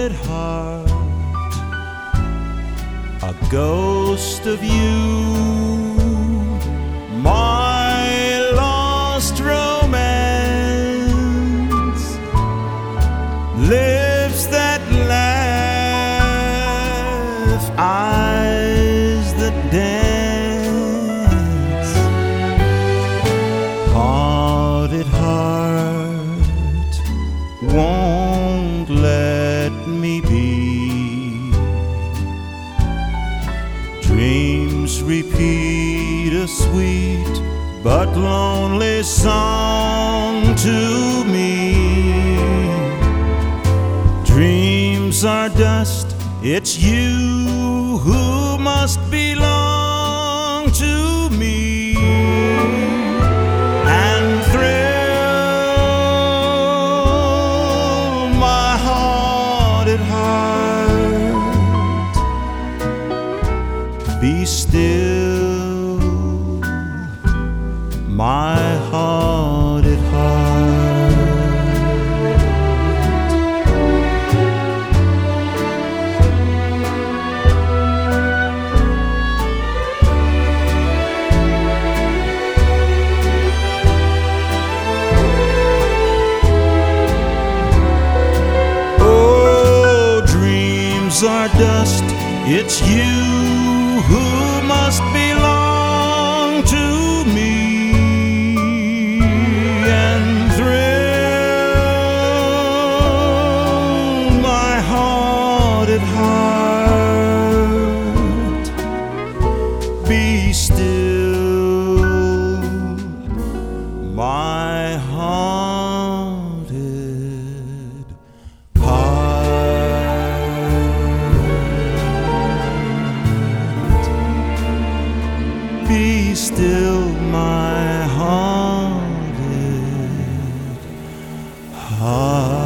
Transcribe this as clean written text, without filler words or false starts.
hearted heart, a ghost of you, my lost romance, lips that laugh, eyes that dance, hearted heart, won't let me be. Dreams repeat a sweet but lonely song to me. Dreams are dust, it's you who must belong to me, and thrill my hearted heart. Be still, my hearted heart. Oh, dreams are dust, it's you who must belong to me, and thrill my hearted heart. Be still, my haunted heart. Be still, my haunted heart.